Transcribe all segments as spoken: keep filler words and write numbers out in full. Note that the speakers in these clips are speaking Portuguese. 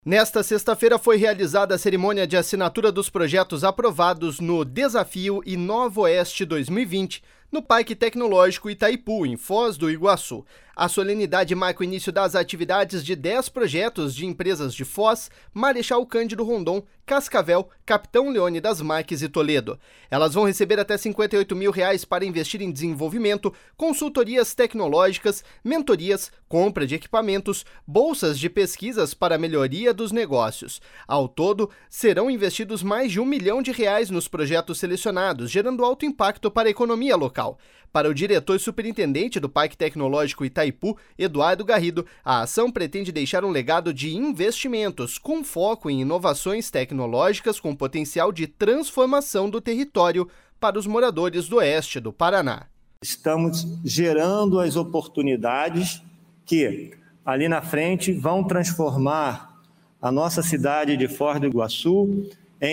Nesta sexta-feira foi realizada a cerimônia de assinatura dos projetos aprovados no Desafio Inovoeste dois mil e vinte, no Parque Tecnológico Itaipu, em Foz do Iguaçu. A solenidade marca o início das atividades de dez projetos de empresas de Foz, Marechal Cândido Rondon, Cascavel, Capitão Leônidas Marques e Toledo. Elas vão receber até cinquenta e oito mil reais para investir em desenvolvimento, consultorias tecnológicas, mentorias, compra de equipamentos, bolsas de pesquisas para a melhoria dos negócios. Ao todo, serão investidos mais de um milhão de reais nos projetos selecionados, gerando alto impacto para a economia local. Para o diretor superintendente do Parque Tecnológico Itaipu, Eduardo Garrido, a ação pretende deixar um legado de investimentos com foco em inovações tecnológicas com potencial de transformação do território para os moradores do oeste do Paraná. Estamos gerando as oportunidades que, ali na frente, vão transformar a nossa cidade de Foz do Iguaçu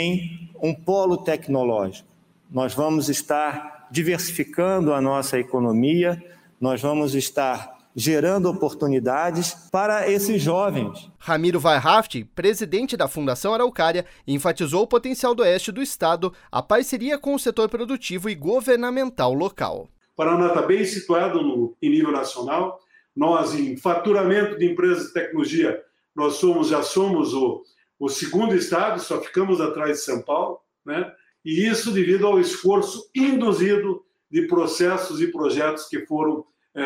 em um polo tecnológico. Nós vamos estar diversificando a nossa economia, nós vamos estar gerando oportunidades para esses jovens. Ramiro Varhaft, presidente da Fundação Araucária, enfatizou o potencial do oeste do estado, a parceria com o setor produtivo e governamental local. O Paraná está bem situado no, em nível nacional. Nós, em faturamento de empresas de tecnologia, nós somos, já somos o, o segundo estado, só ficamos atrás de São Paulo, né? E isso devido ao esforço induzido de processos e projetos que foram é,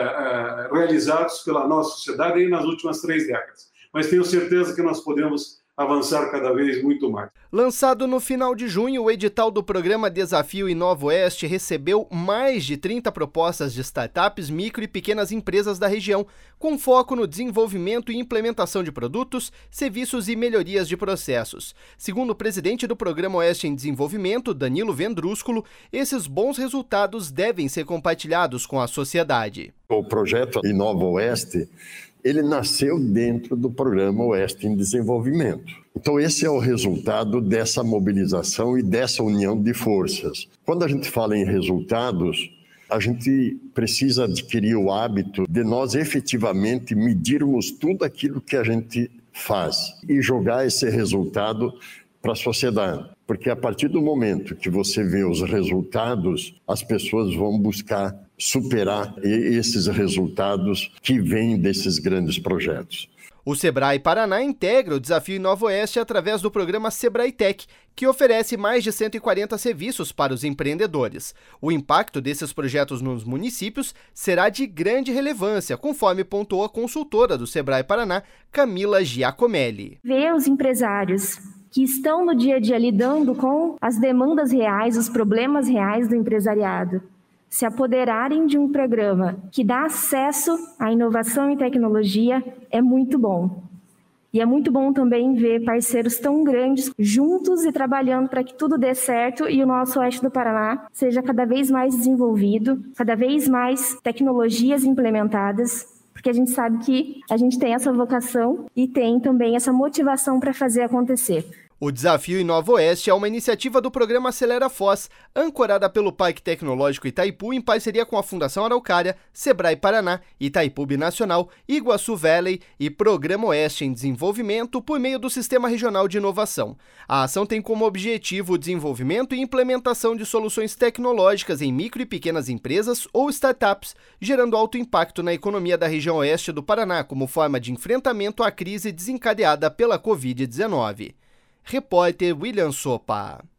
é, realizados pela nossa sociedade aí nas últimas três décadas. Mas tenho certeza que nós podemos avançar cada vez muito mais. Lançado no final de junho, o edital do programa Desafio Inovoeste recebeu mais de trinta propostas de startups, micro e pequenas empresas da região, com foco no desenvolvimento e implementação de produtos, serviços e melhorias de processos. Segundo o presidente do Programa Oeste em Desenvolvimento, Danilo Vendrúsculo, esses bons resultados devem ser compartilhados com a sociedade. O projeto Inovoeste, ele nasceu dentro do Programa Oeste em Desenvolvimento. Então esse é o resultado dessa mobilização e dessa união de forças. Quando a gente fala em resultados, a gente precisa adquirir o hábito de nós efetivamente medirmos tudo aquilo que a gente faz e jogar esse resultado para a sociedade. Porque a partir do momento que você vê os resultados, as pessoas vão buscar superar esses resultados que vêm desses grandes projetos. O Sebrae Paraná integra o Desafio Inovoeste através do programa Sebrae Tech, que oferece mais de cento e quarenta serviços para os empreendedores. O impacto desses projetos nos municípios será de grande relevância, conforme pontuou a consultora do Sebrae Paraná, Camila Giacomelli. Ver os empresários que estão no dia a dia lidando com as demandas reais, os problemas reais do empresariado, se apoderarem de um programa que dá acesso à inovação e tecnologia é muito bom. E é muito bom também ver parceiros tão grandes juntos e trabalhando para que tudo dê certo e o nosso oeste do Paraná seja cada vez mais desenvolvido, cada vez mais tecnologias implementadas, porque a gente sabe que a gente tem essa vocação e tem também essa motivação para fazer acontecer. O Desafio Inovoeste é uma iniciativa do programa Acelera Foz, ancorada pelo Parque Tecnológico Itaipu em parceria com a Fundação Araucária, Sebrae Paraná, Itaipu Binacional, Iguaçu Valley e Programa Oeste em Desenvolvimento por meio do Sistema Regional de Inovação. A ação tem como objetivo o desenvolvimento e implementação de soluções tecnológicas em micro e pequenas empresas ou startups, gerando alto impacto na economia da região oeste do Paraná como forma de enfrentamento à crise desencadeada pela covid dezenove. Repórter William Sopa.